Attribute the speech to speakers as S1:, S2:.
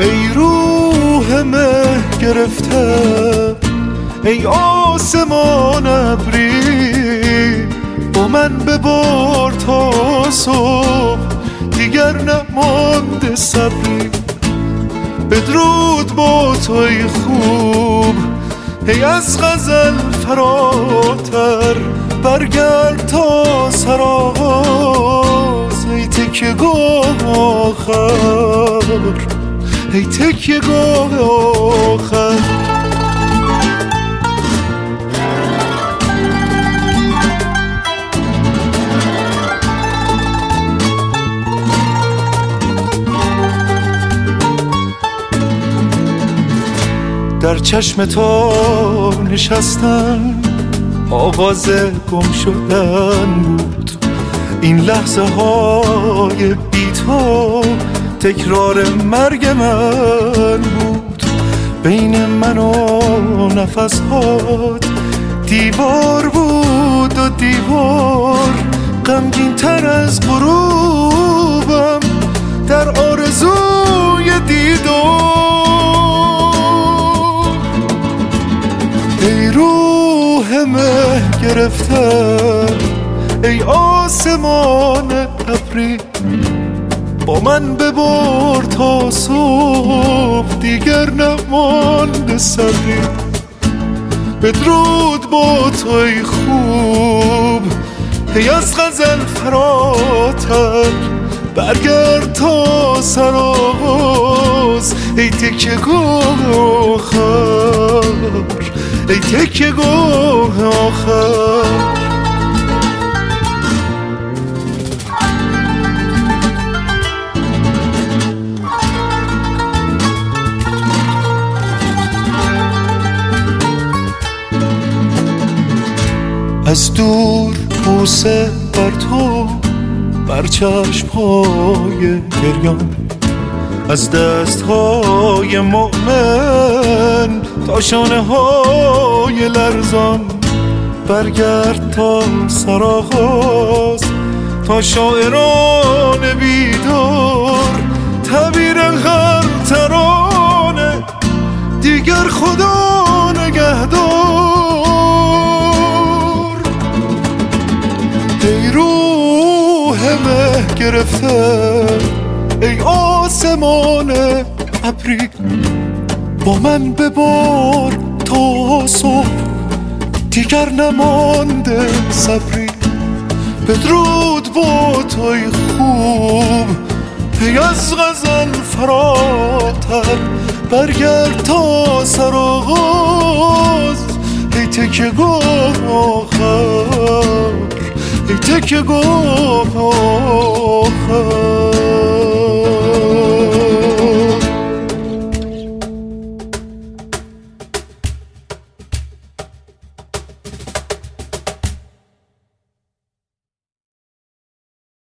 S1: ای روح مه گرفته، ای آسمان ابری، با من ببار تا صبح دیگر نمانده صبری. بدرود با تو ای خوب، ای از غزل فراتر، برگرد تا سرآغاز، ای تکیه گاه آخر، ای تکیه گاه آخر. در چشم تو نشستن آغاز گم شدن بود، این لحظه های بی تو تکرار مرگ من بود. بین من و نفسات دیوار بود و دیوار غمگین تر از غروبم در آرزوی دیدار. ای روح مه گرفته، ای آسمان ابری، با من ببار تا صبح دیگر نمانده صبری. بدرود با تو ای خوب، ای از غزل فراتر، برگرد تا سرآغاز، ای تکیه گاه آخر، ای تکیه گاه آخر. از دور بوسه بر تو، بر چشم‌های گریان، از دست‌های مؤمن تا شانه‌های لرزان، برگرد تا سرآغاز، تا شاعران بیدار تعبیر هر ترانه، دیگر خدا نگهدار. ای روح مه گرفته، ای آسمان ابری، با من ببار تا صبح دیگر نمانده صبری. بدرود با تو ای خوب، ای از غزل فراتر، برگرد تا سرآغاز، ای تکیه گاه آخر، ای تکیه گاه آخر.